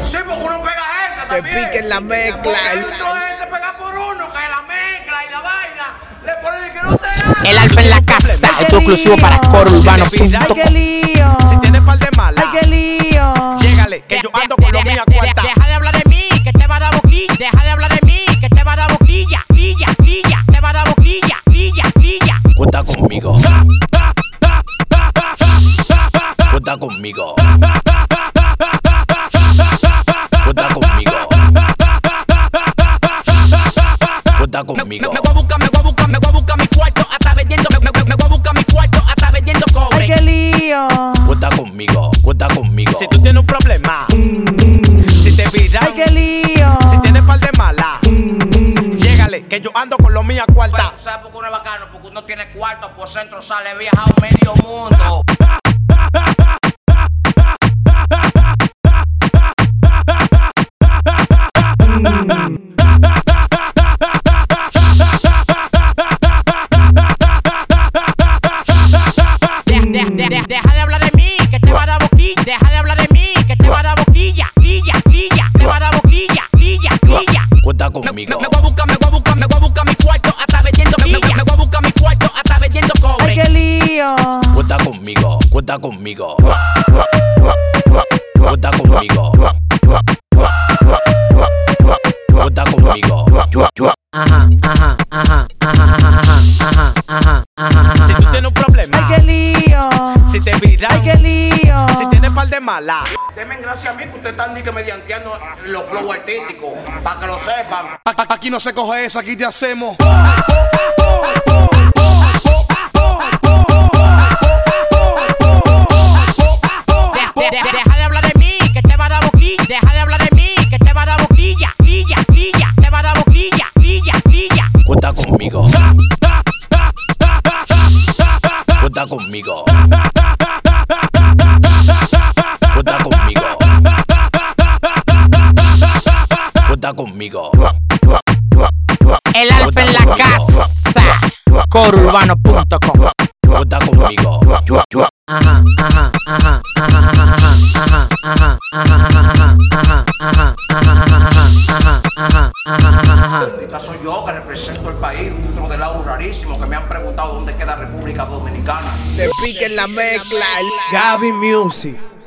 Sí, porque uno pega gente Que también. piquen la mezcla. Porque hay otra gente pega por uno, que la mezcla y la vaina le ponen que no te haga. El Alfa en la casa, esto es exclusivo para corourbano.com. Ay, qué lío. Si tienes par de malas, Ay, qué lío. llégale, que yo ando con los míos a cuarta. Deja de hablar de mí, que te va a dar boquilla. Deja de hablar de mí, que te va a dar boquilla. Quilla, quilla, te va a dar boquilla. Quilla, quilla. Cuenta conmigo. Cuenta conmigo. Cuenta conmigo. Cuenta conmigo. Me voy a buscar mi cuarto hasta vendiendo. Me voy a buscar mi cuarto hasta vendiendo cobre. Ay, qué lío. Cuenta conmigo. Cuenta conmigo. Si tú tienes un problema, si te viran, Ay, qué lío. si tienes par de malas, llégale, que yo ando con los míos a cuarta. Pero, ¿sabes por qué uno es bacano? Porque uno tiene cuarto por centro, sale viajado medio mundo. Deja de hablar de mí, que te va a dar boquilla. Deja de hablar de mí, que te va a dar boquilla. Quilla, quilla, te va a dar boquilla. Quilla, quilla. Cuenta conmigo. Me voy a buscar mi cuarto hasta vendiendo. Me voy a buscar mi cuarto hasta vendiendo cobre. Ay, qué lío. Cuenta conmigo. Cuenta conmigo. Cuenta conmigo. Cuenta conmigo. Si tú tienes un problema, Ay, qué lío. si te viran, Ay, qué lío. si tienes par de malas, Denme gracias a mí que ustedes están ni que medianteando los flow artísticos, para que lo sepan. Aquí no se coge esa, aquí te hacemos. Deja de hablar de mí, que te va a dar boquilla. Deja de hablar de mí, que te va a dar boquilla. Quilla, quilla, te va a dar boquilla. Quilla, quilla. cuenta conmigo. Cuenta conmigo. Cuenta conmigo. Cuenta conmigo. El Alfa en la casa, corourbano.com. Cuenta conmigo. Soy yo que represento el país, otro de lado rarísimo que me han preguntado dónde queda República Dominicana. Te piquen la mezcla. Gaby Music.